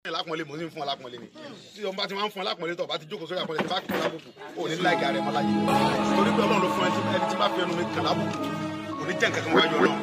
lápọ̀nlé mo sì ń fún ọ lápọ̀nlé ni tí ọba ti máa ń fún ọ lápọ̀nlé tó ọba ti jókòó sórí àpọ̀nlé tí bá kàn lábùkù ò ní láì gàrẹ́ mọ́ láyé torí pé Ọlọ́run ló fún ẹni tí bá fi ẹnu mi kàn lábùkù ò ní jẹ́ nǹkan kan wájú Ọlọ́run.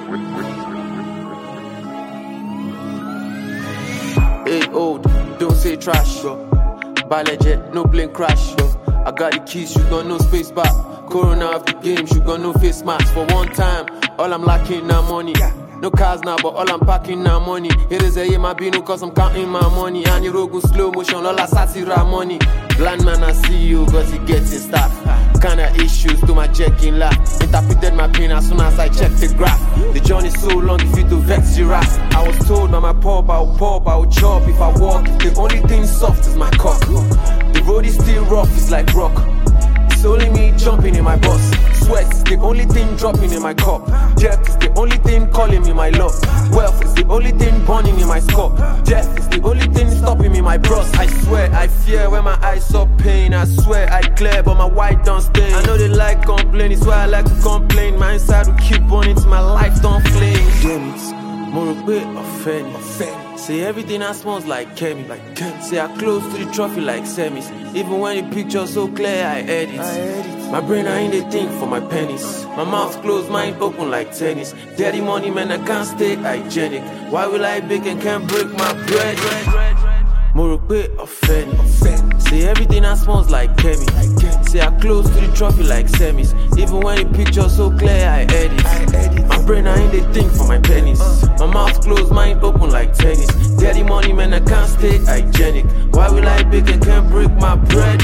Hey old, don't say trash, Balajet, no blame crash, I got the keys, you got no space back. Corona of the games, you got no face mask. For one time, all I'm lacking now money. No cars now, but all I'm packing now money. Here is a my bino cause I'm counting my money. And you rogo slow motion, all I satira money. Blind man I see you, cause he gets his stuff. Kinda issues to my checking laugh. Interpreted my pain as soon as I checked the graph. The journey's so long if you to vex your ass. I was told by my pop, I will chop if I walk. The only thing soft is my cock. The road is still rough, it's like rock. It's only me jumping in my bus. Sweat is the only thing dropping in my cup. Death is the only thing calling me my love. Wealth is the only thing burning in my skull. Death is the only thing stopping me my bros. I swear I fear when my eyes saw pain. I swear I clear but my white don't stay. I know they like complain, it's why I like to complain. My inside will keep burning till my life don't flame. Damn it, more a bit offended. Say everything I smells like Kemi. Say I close to the trophy like semis. Even when the picture's so clear, I edit. My brain I ain't a thing for my pennies. My mouth closed, mind open like tennis. Daddy money man, I can't stay hygienic. Why will I bake and can't break my bread? More a bit offended. Say everything I smells like Kemi. Say I close to the trophy like semis. Even when the picture's so clear, I edit. My brain I ain't a thing for my pennies. My mouth closed, mind open like tennis. Daddy money man, I can't stay hygienic. Why will I bake and can't break my bread?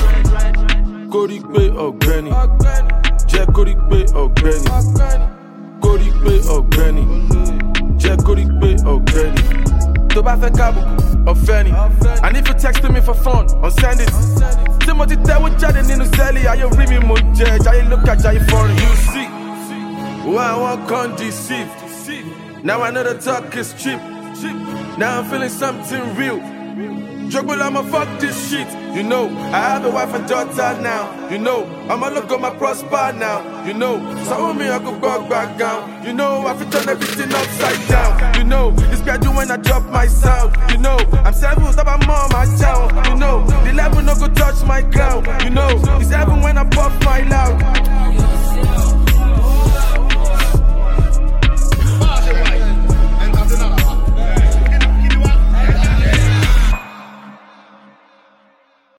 Korípé ọ̀gbẹ́ni, jẹ́ korípé ọ̀gbẹ́ni. Korípé ọ̀gbẹ́ni, jẹ́ korípé ọ̀gbẹ́ni. Tó bá fẹ́ kábùkù, ọ̀fẹ́ ni. And if you text me for fun, unsend it. Tí mo ti tẹ́wọ́ jáde nínú sẹ́ẹ̀lì, ayé orí mi mo jẹ, jayé lókè jayé foreign. You see, why I want can't deceive. Now I know the talk is cheap. Now I'm feeling something real. Juggle, I'ma fuck this shit. You know, I have a wife and daughter now. You know, I'ma look on my prosper now. You know, so me I go back down. You know, I fi turn everything upside down. You know, it's gradual when I drop my sound. You know, I'm 7 stop I'm on my town. You know, the level no go touch my crown. You know, it's heaven when I pop